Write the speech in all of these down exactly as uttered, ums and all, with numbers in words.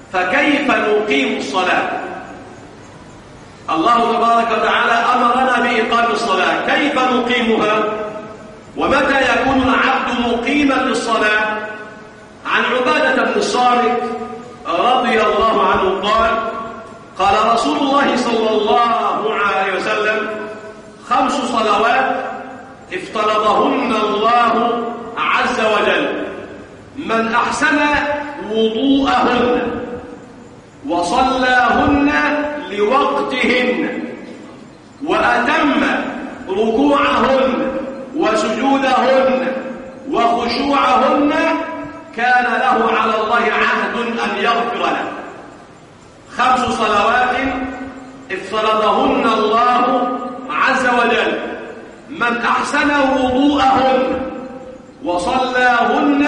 فكيف نقيم الصلاة؟ الله تبارك وتعالى أمرنا بإقام الصلاة، كيف نقيمها؟ ومتى يكون العبد مقيما للصلاة؟ عن عبادة بن الصامت رضي الله عنه قال: قال رسول الله صلى الله عليه وسلم: خمس صلوات افترضهن الله عز وجل، من أحسن وضوءهن وصلاهن لوقتهن وأتم ركوعهن وسجودهن وخشوعهن كان له على الله عهد أن يغفر له. خمس صلوات افترضهن الله عز وجل، من أحسن وضوءهن وصلاهن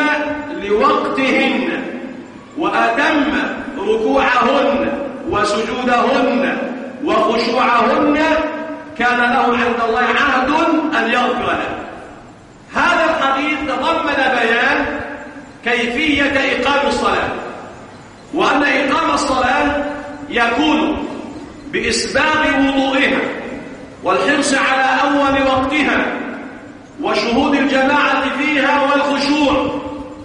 لوقتهن وأتم ركوعهن وسجودهن وخشوعهن كان له عند الله عهد أن يغفر له. هذا الحديث تضمن بيان كيفية إقام الصلاة، وأن إقام الصلاة يكون بإسباغ وضوئها والحرص على أول وقتها وشهود الجماعة فيها والخشوع.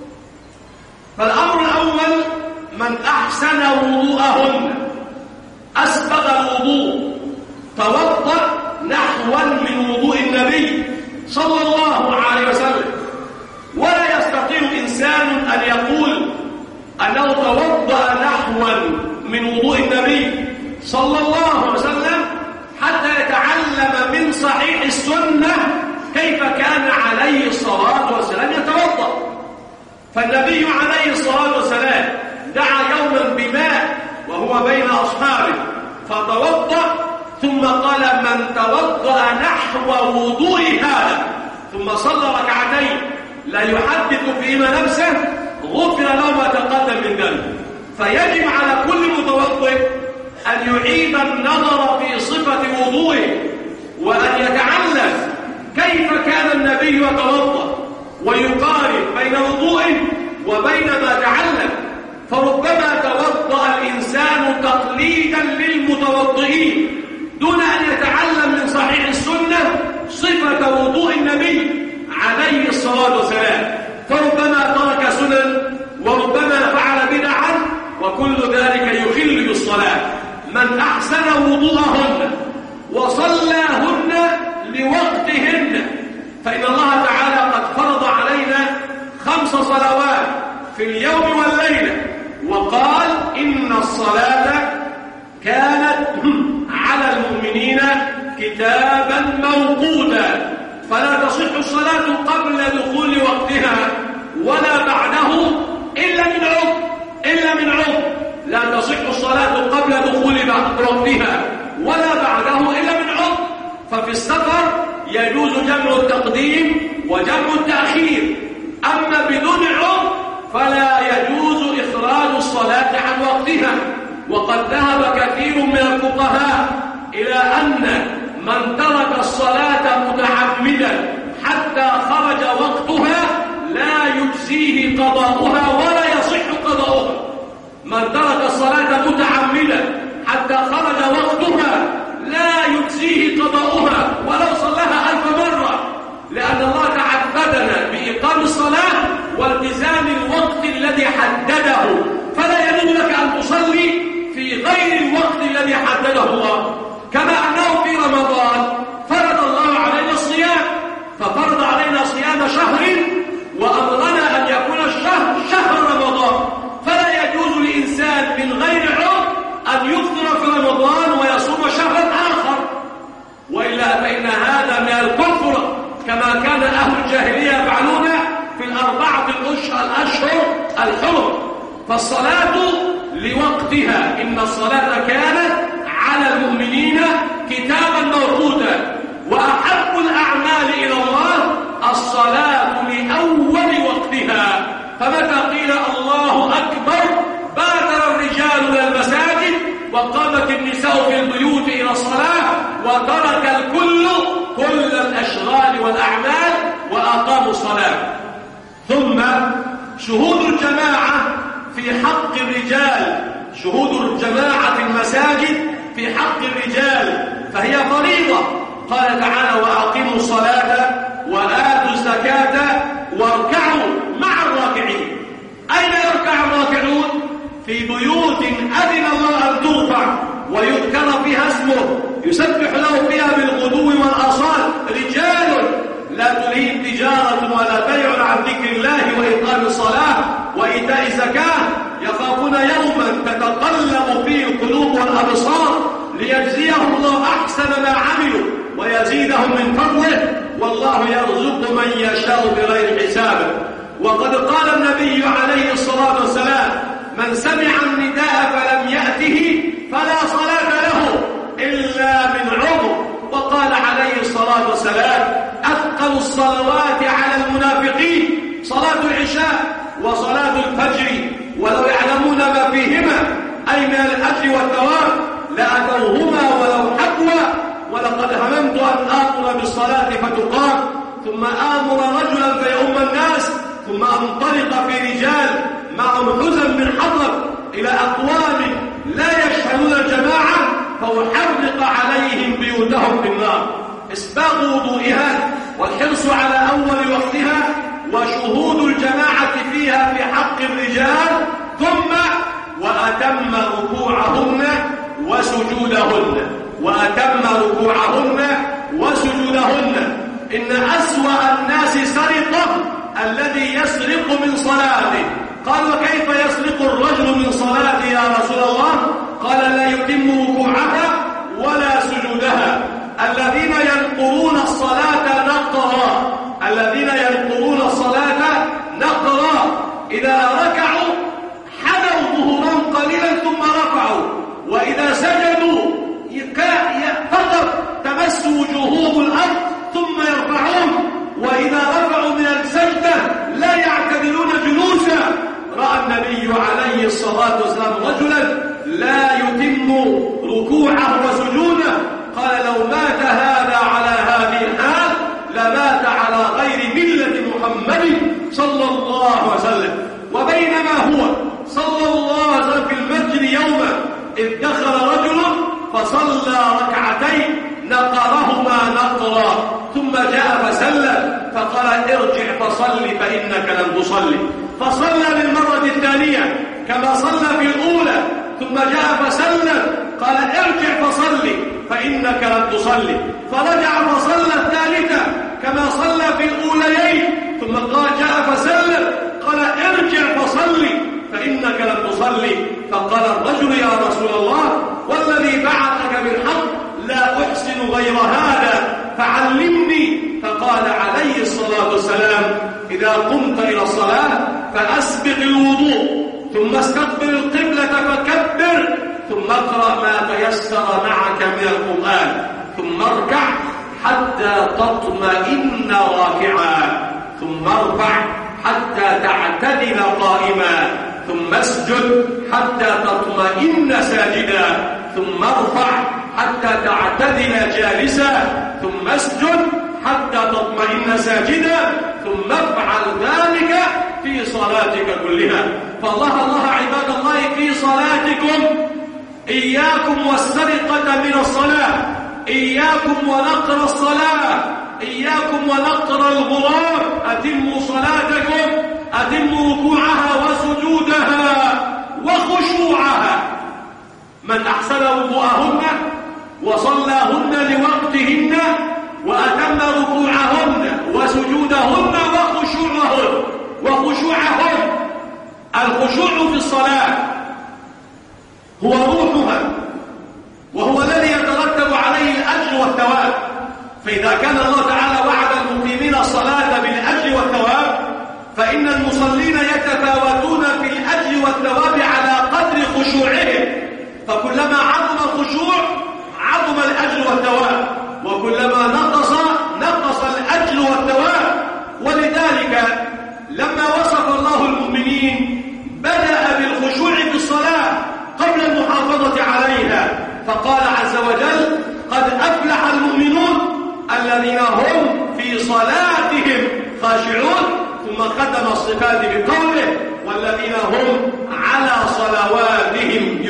فالأمر الأول: من أحسن وضوءهن، أسبغ الوضوء، توضأ نحوا من وضوء النبي صلى الله عليه وسلم. ولا يستطيع إنسان أن يقول أنه توضأ نحوا من وضوء النبي صلى الله عليه وسلم حتى يتعلم من صحيح السنة كيف كان عليه الصلاة والسلام يتوضأ. فالنبي عليه الصلاة والسلام دعا يوما بماء وهو بين أصحابه فتوضأ، ثم قال: من توضأ نحو وضوء هذا ثم صلى ركعتين لا يحدث فيما نفسه غفر له ما تقدم من ذنبه. فيجب على كل متوضئ أن يعيد النظر في صفة وضوءه وأن يتعلم كيف كان النبي يتوضأ ويقارن بين وضوءه وبين ما تعلم. فربما توضأ الإنسان تقليدا للمتوضئين دون أن يتعلم من صحيح السنة صفة وضوء النبي عليه الصلاة والسلام، فربما ترك سنن وربما فعل بدعا، وكل ذلك يخل بالصلاة. من أحسن وضوءهن وصلاهن لوقتهن، فإن الله تعالى قد فرض علينا خمس صلوات في اليوم والليلة، وقال: إن الصلاة كانت على المؤمنين كتابا موقوتا، فلا تصح الصلاة قبل دخول وقتها ولا بعده إلا من عذر إلا من عذر لا تصح الصلاة قبل دخول وقتها ولا بعده إلا من عذر. ففي السفر يجوز جمع التقديم وجمع التأخير، أما بدون عذر فلا يجوز إخراج الصلاة عن وقتها. وقد ذهب كثير من الفقهاء إلى أن من ترك الصلاة متعمدا حتى خرج وقتها لا يجزيه قضاؤها ولا يصح قضاؤها. من ترك الصلاة متعمدا حتى خرج وقتها لا يجزيه قضاؤها ولو صلاها ألف مرة، لأن الله تعبدنا بإقام الصلاة والتزام الوقت الذي حدده، فلا يجوز لك أن تصلي في غير الوقت الذي حدده الله. كما أنه في رمضان فرض الله علينا الصيام، ففرض علينا صيام شهر وأمرنا أن يكون الشهر شهر رمضان، فلا يجوز لإنسان من غير عذر أن يفطر في رمضان ويصوم شهرا آخر، وإلا فإن هذا من الكفر كما كان أهل الجاهلية يفعلون في الأربعة الأشهر الحرم. فالصلاة لوقتها، إن الصلاة كانت على المؤمنين كتابا موقوتا. وأحب الأعمال إلى الله الصلاة لأول وقتها، فمتى قيل الله أكبر بادر الرجال إلى المساجد وقامت النساء في البيوت إلى الصلاة، وترك الكل كل الأشغال والأعمال وأقاموا الصلاة. ثم شهود الجماعة في حق الرجال شهود الجماعة في المساجد في حق الرجال فهي فريضة. قال تعالى وأقيموا الصلاة وآتوا الزكاة واركعوا مع الراكعين. أين يركع الراكعون؟ في بيوت أذن الله أن ترفع ويذكر فيها اسمه يسبح له فيها بالغدو والآصال رجال لا تلهيهم تجارة ولا بيع عن ذكر الله وإقام الصلاة وإيتاء الزكاة يخافون يوما تتقلب فيه القلوب والأبصار ليجزيهم الله أحسن ما عملوا ويزيدهم من فضله والله يرزق من يشاء بغير حساب. وقد قال النبي عليه الصلاة والسلام من سمع النداء فلم يأته فلا صلاة له إلا من عذر. وقال عليه الصلاة والسلام أثقل الصلوات على المنافقين صلاة العشاء وصلاة الفجر ولو يعلمون ما فيهما أي من الأجر والثواب لأتوهما ولو حبوا. ولقد هممت أن آمر بالصلاة فتقام ثم آمر رجلا فيؤم الناس ثم أنطلق في رجال معهم حزن من حطب إلى أقوام لا يشهدون الجماعة فأحرق عليهم بيوتهم بالنار. إسباغ وضوئها والحرص على أول وقتها وشهود الجماعة فيها في حق الرجال ثم وأتم ركوعهن وسجودهن وأتم ركوعهن وسجودهن. إن أسوأ الناس سرقة الذي يسرق من صلاته. قال وكيف يسرق الرجل من صلاته يا رسول الله؟ قال لا يتم ركوعها ولا سجودها. الذين ينقرون الصلاة نقرا الذين ينقرون الصلاة نقرا إذا ركعوا حنوا ظهورهم قليلا ثم رفعوا وإذا سجدوا فقط تمس وجوههم الأرض ثم يرفعون وإذا رفعوا من السجدة لا يعتدلون جلوسا. رأى النبي عليه الصلاة والسلام رجلا لا يتم ركوعه وسجوده قال لو مات هذا على هذه الحال لمات على غير ملة محمد صلى الله عليه وسلم. وبينما هو صلى الله عليه وسلم في المسجد يوما إذ دخل رجل فصلى ركعتين نقرهما نقرا ثم جاء فسلم فقال ارجع فصل فإنك لم تصلي. فصلى للمرة الثانية كما صلى في الأولى ثم جاء فسلم قال ارجع فصلي فإنك لم تصلي. فرجع فصلى الثالثة كما صلى في الأوليين ثم قال جاء فسلم قال ارجع فصلي فإنك لم تصلي. فقال الرجل يا رسول الله والذي بعثك بالحق لا أحسن غير هذا فعلمني. فقال عليه الصلاة والسلام إذا قمت إلى الصلاة فأسبق الوضوء ثم استقبل القبلة فكبر ثم اقرأ ما تيسر معك من القرآن ثم اركع حتى تطمئن راكعا ثم ارفع حتى تعتدل قائما ثم اسجد حتى تطمئن ساجدا ثم ارفع حتى تعتدل جالسا ثم اسجد حتى تطمئن ساجدا ثم افعل ذلك في صلاتك كلها. فالله الله عباد الله في صلاتكم إياكم والسرقة من الصلاة إياكم ونقر الصلاة إياكم ونقر الغراب. أتموا صلاتكم أتموا ركوعها وسجودها وخشوعها. من أحسن وضوءهن وصلاهن لوقتهن وأتم ركوعهن وسجودهن وخشوعهن وخشوعهن. الخشوع في الصلاة هو روحها وهو الذي يترتب عليه الأجر والثواب. فإذا كان الله تعالى وعد المقيمين الصلاة بالأجر والثواب فإن المصلين يتفاوتون في الأجر والثواب على قدر خشوعهم. فكلما عظم الخشوع عظم الأجر والثواب وكلما نقص نقص الأجر والثواب. ولذلك لما وصف الله المؤمنين بدأ بالخشوع في الصلاة قبل المحافظة عليها فقال عز وجل قد أفلح المؤمنون الذين هم في صلاتهم خاشعون. ثم ختم الصفات بقوله والذين هم على صلواتهم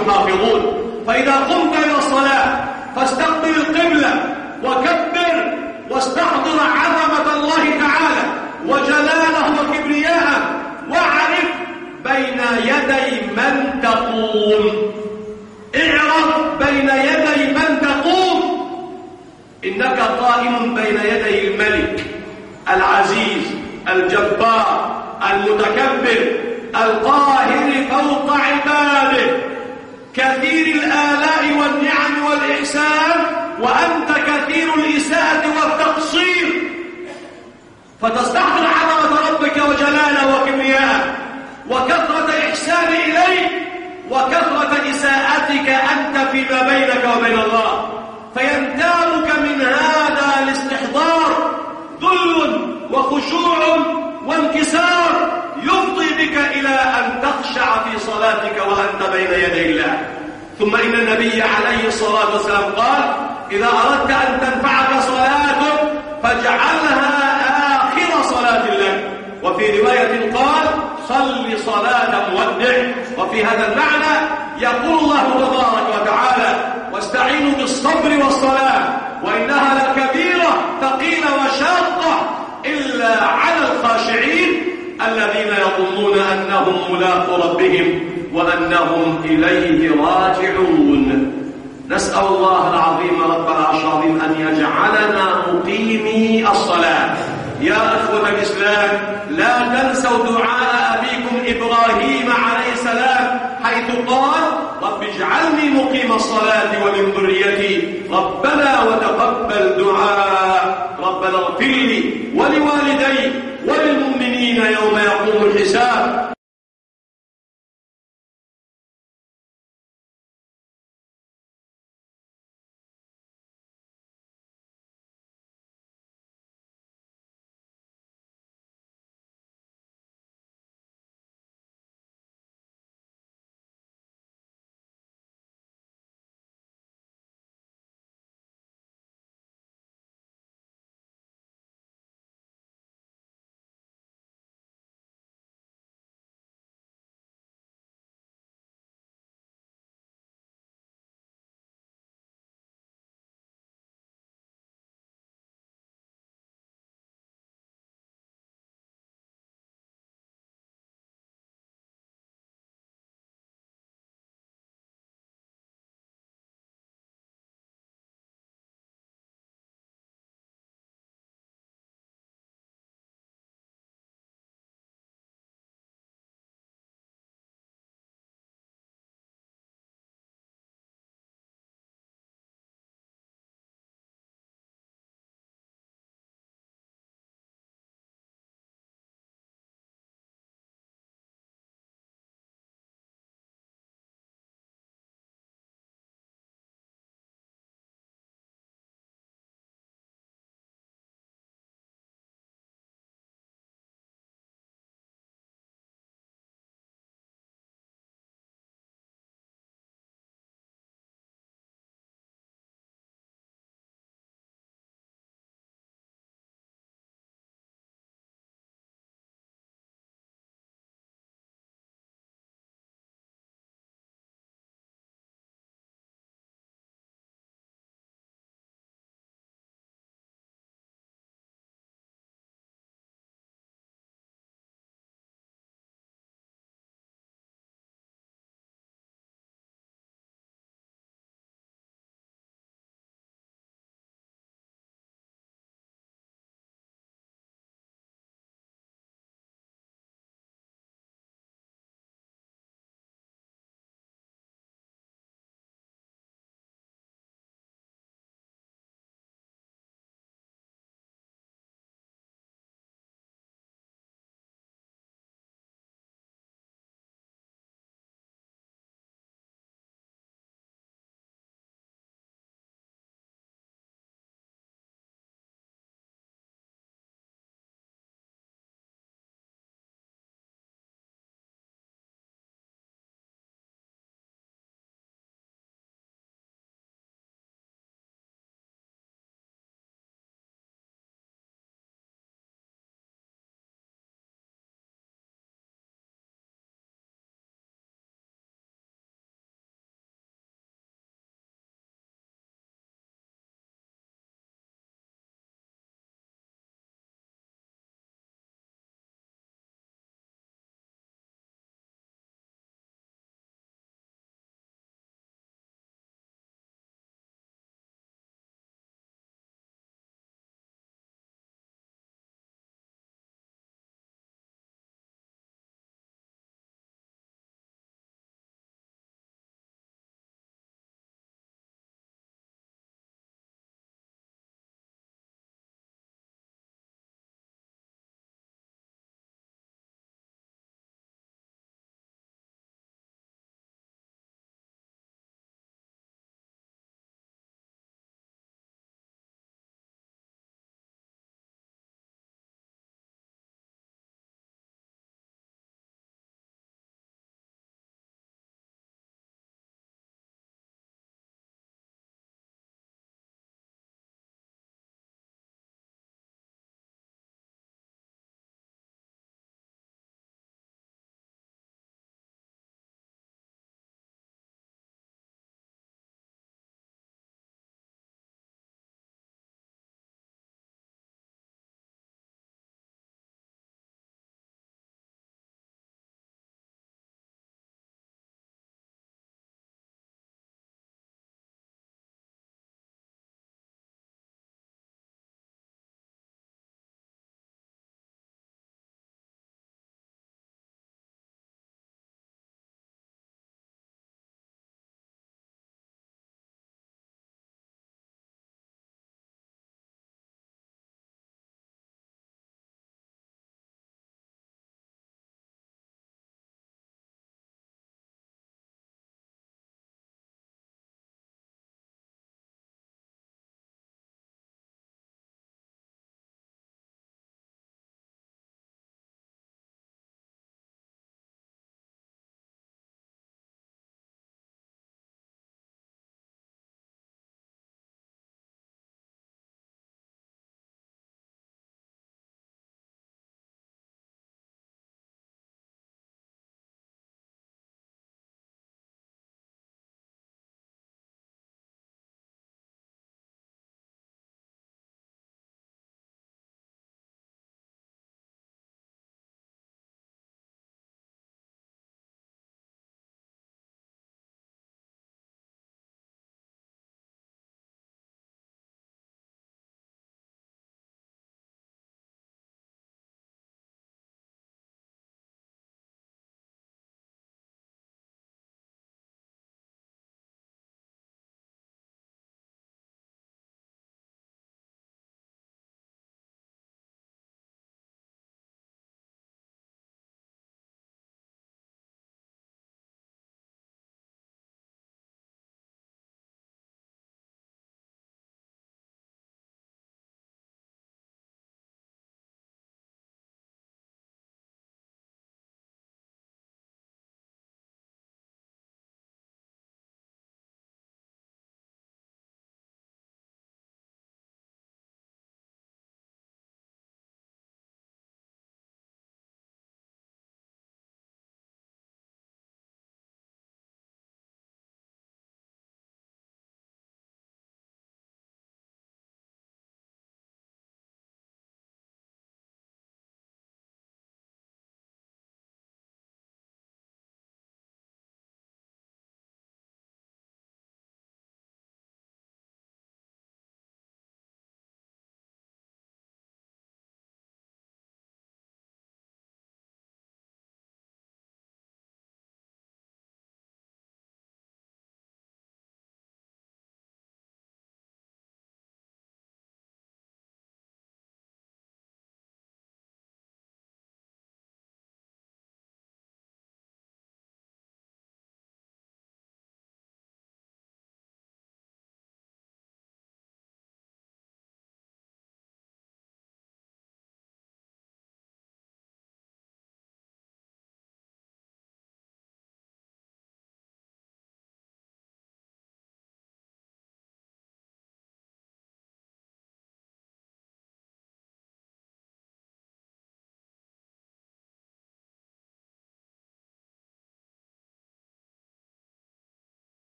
يحافظون. فإذا قمت إلى الصلاة فاستقبل القبلة وكبر واستحضر عظمة الله تعالى وجلاله وكبرياءه، واعرف بين يدي من تقوم. اعرف بين يدي من تقوم. إنك قائم بين يدي الملك العزيز الجبار المتكبر القاهر فوق عباده، كثير الآلاء والنعم والإحسان، وأنت كثير الإساءة والتقصير. فتستحضر عظمة ربك وجلاله وكبرياءه وكثرة إحسان إليه وكثرة إساءتك أنت فيما بينك وبين الله، فينتابك من هذا الاستحضار ذل وخشوع وانكسار يفضي بك إلى أن تخشع في صلاتك وأنت بين يدي الله. ثم إن النبي عليه الصلاة والسلام قال: إذا أردت أن تنفعك صلاتك فاجعلها آخر صلاة لك. وفي رواية قال: صل صلاة مودع. وفي هذا المعنى يقول الله تبارك وتعالى: واستعينوا بالصبر والصلاة وإنها لكبيرة ثقيلة وشاقة إلا على الخاشعين الذين يظنون أنهم ملاقو ربهم وأنهم إليه راجعون. نسأل الله العظيم رب العرش العظيم أن يجعلنا مقيمي الصلاة. يا أخوة الإسلام، لا تنسوا دعاء أبيكم إبراهيم عليه السلام حيث قال: رب اجعلني مقيم الصلاة ومن ذريتي ربنا وتقبل دعاء. ربنا اغفر لي ولوالدي وللمؤمنين يوم يقوم الحساب.